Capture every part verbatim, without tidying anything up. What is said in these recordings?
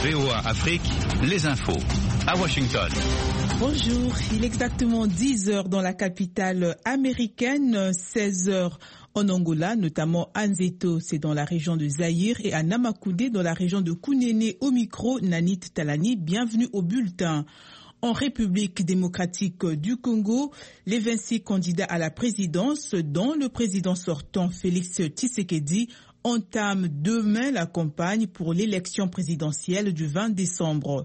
V O A Afrique, les infos à Washington. Bonjour, il est exactement dix heures dans la capitale américaine, seize heures en Angola, notamment à Nzeto, c'est dans la région de Zaïre, et à Namakoundé, dans la région de Kunene. Au micro, Nanit Talani, bienvenue au bulletin. En République démocratique du Congo, les vingt-six candidats à la présidence, dont le président sortant Félix Tshisekedi, entament demain la campagne pour l'élection présidentielle du vingt décembre.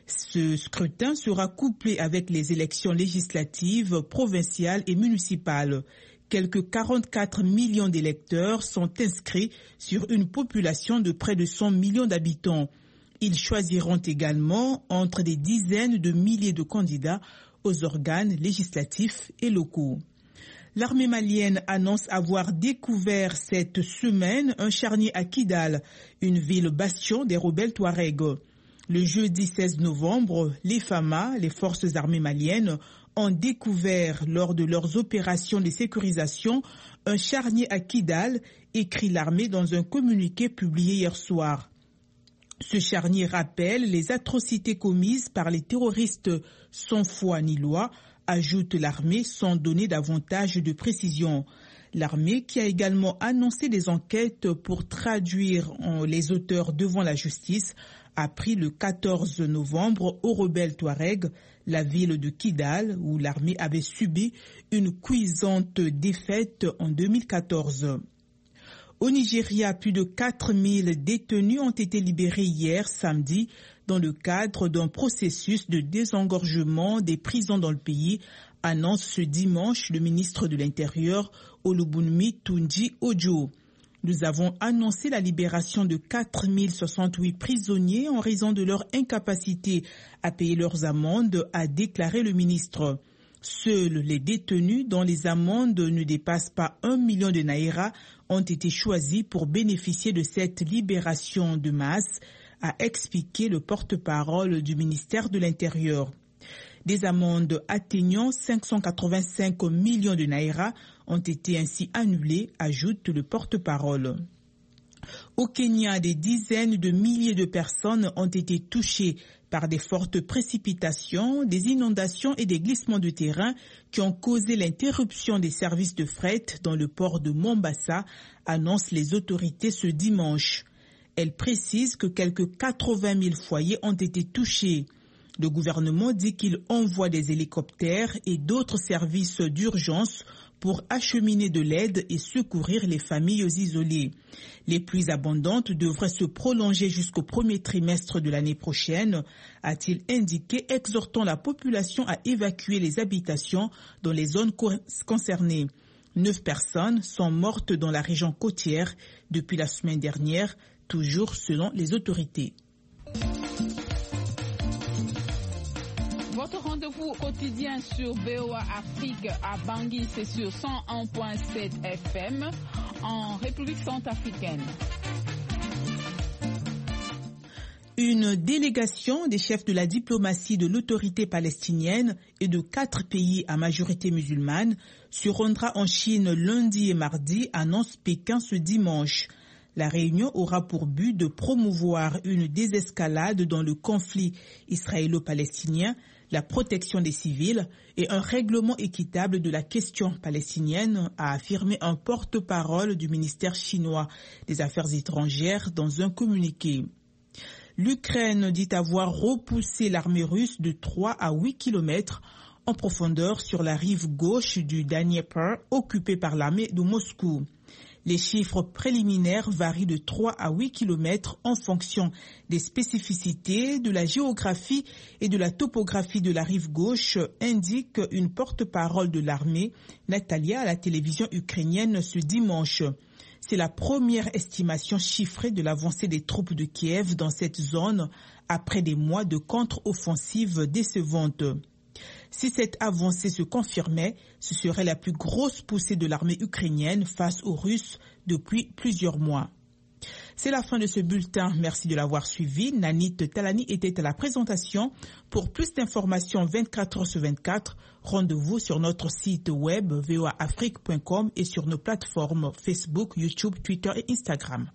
Ce scrutin sera couplé avec les élections législatives, provinciales et municipales. Quelques quarante-quatre millions d'électeurs sont inscrits sur une population de près de cent millions d'habitants. Ils choisiront également entre des dizaines de milliers de candidats aux organes législatifs et locaux. L'armée malienne annonce avoir découvert cette semaine un charnier à Kidal, une ville bastion des rebelles Touaregs. Le jeudi seize novembre, les F A M A, les forces armées maliennes, ont découvert lors de leurs opérations de sécurisation un charnier à Kidal, écrit l'armée dans un communiqué publié hier soir. Ce charnier rappelle les atrocités commises par les terroristes sans foi ni loi, ajoute l'armée sans donner davantage de précision. L'armée, qui a également annoncé des enquêtes pour traduire les auteurs devant la justice, a pris le quatorze novembre aux rebelles Touaregs la ville de Kidal, où l'armée avait subi une cuisante défaite en deux mille quatorze. Au Nigeria, plus de quatre mille détenus ont été libérés hier samedi dans le cadre d'un processus de désengorgement des prisons dans le pays, annonce ce dimanche le ministre de l'Intérieur Olubunmi Tunji Ojo. Nous avons annoncé la libération de quatre mille soixante-huit prisonniers en raison de leur incapacité à payer leurs amendes, a déclaré le ministre. Seuls les détenus dont les amendes ne dépassent pas un million de naira ont été choisis pour bénéficier de cette libération de masse, a expliqué le porte-parole du ministère de l'Intérieur. Des amendes atteignant cinq cent quatre-vingt-cinq millions de naira ont été ainsi annulées, ajoute le porte-parole. Au Kenya, des dizaines de milliers de personnes ont été touchées par des fortes précipitations, des inondations et des glissements de terrain qui ont causé l'interruption des services de fret dans le port de Mombasa, annoncent les autorités ce dimanche. Elles précisent que quelques quatre-vingt mille foyers ont été touchés. Le gouvernement dit qu'il envoie des hélicoptères et d'autres services d'urgence pour acheminer de l'aide et secourir les familles isolées. Les pluies abondantes devraient se prolonger jusqu'au premier trimestre de l'année prochaine, a-t-il indiqué, exhortant la population à évacuer les habitations dans les zones concernées. Neuf personnes sont mortes dans la région côtière depuis la semaine dernière, toujours selon les autorités. Votre rendez-vous quotidien sur V O A Afrique à Bangui, c'est sur cent un virgule sept F M en République centrafricaine. Une délégation des chefs de la diplomatie de l'autorité palestinienne et de quatre pays à majorité musulmane se rendra en Chine lundi et mardi, annonce Pékin ce dimanche. La réunion aura pour but de promouvoir une désescalade dans le conflit israélo-palestinien, la protection des civils et un règlement équitable de la question palestinienne, a affirmé un porte-parole du ministère chinois des Affaires étrangères dans un communiqué. L'Ukraine dit avoir repoussé l'armée russe de trois à huit kilomètres en profondeur sur la rive gauche du Dniepr, occupée par l'armée de Moscou. Les chiffres préliminaires varient de trois à huit kilomètres en fonction des spécificités, de la géographie et de la topographie de la rive gauche, indique une porte-parole de l'armée, Natalia, à la télévision ukrainienne ce dimanche. C'est la première estimation chiffrée de l'avancée des troupes de Kiev dans cette zone après des mois de contre-offensive décevante. Si cette avancée se confirmait, ce serait la plus grosse poussée de l'armée ukrainienne face aux Russes depuis plusieurs mois. C'est la fin de ce bulletin. Merci de l'avoir suivi. Nanit Talani était à la présentation. Pour plus d'informations vingt-quatre heures sur vingt-quatre, rendez-vous sur notre site web v o a afrique point com et sur nos plateformes Facebook, YouTube, Twitter et Instagram.